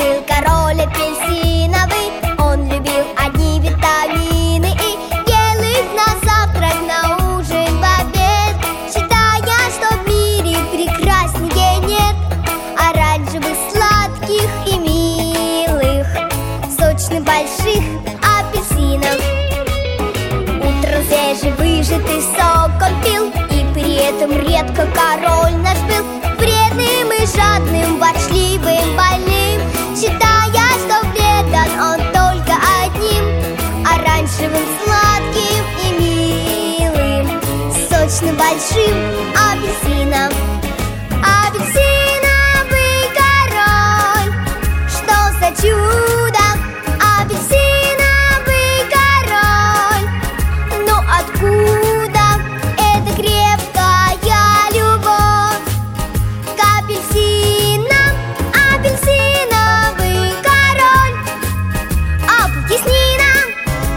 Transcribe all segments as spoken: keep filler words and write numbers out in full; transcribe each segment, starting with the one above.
Жил-был король апельсиновый, он любил одни витамины и ел их на завтрак, на ужин, в обед, считая, что в мире прекраснее нет оранжевых, сладких и милых, сочных больших апельсинов. Утром свежий выжатый сок он пил, и при этом редко король наш был вредным и жадным, ворчливым, больным, считая, что вреден он только одним оранжевым, сладким и милым, сочным большим апельсином. Апельсиновый король, что за чудо! Апельсиновый король, но откуда эта крепкая любовь к апельсинам? Апельсиновый король, объясни нам.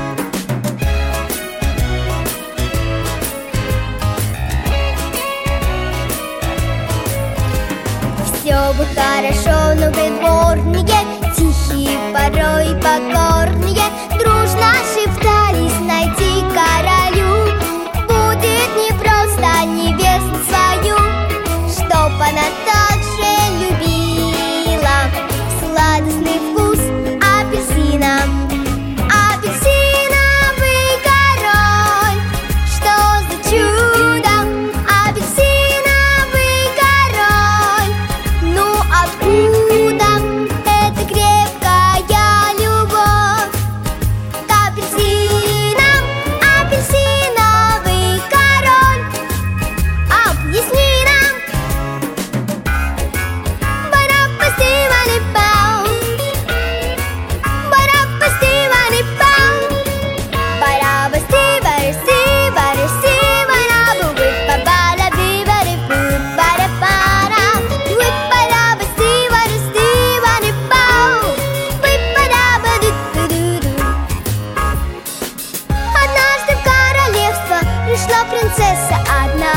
Все бы хорошо, но придворные, тихие, порой покорные, дружно шептались найти королю. Будет непросто невесту свою, чтоб она так же любила сладостный вкус апельсина. Апельсиновый король, что за чудо! Апельсиновый король, ну откуда эта крепкая любовь к апельсинам? Апельсиновый король, объясни нам. Барапастивалипау, барапастивалипау, барапастивалисивалисивалабу, виппабалабивалипу, барапара, виппалабастивалистивалипау, виппалабаду-ду-ду-ду. Однажды в королевство пришла принцесса одна.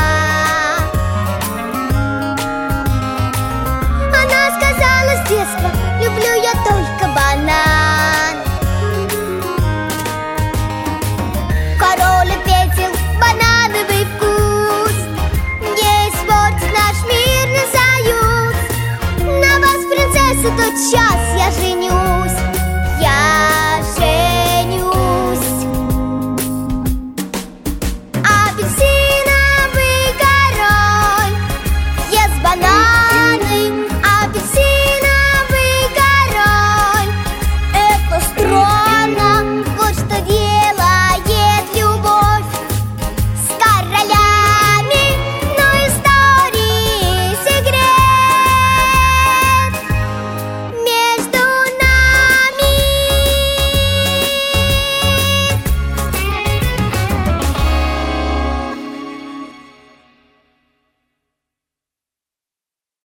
Она сказала с детства: люблю я только банан. Король ответил: банановый вкус не испортит наш мирный союз. На вас, принцесса, тот час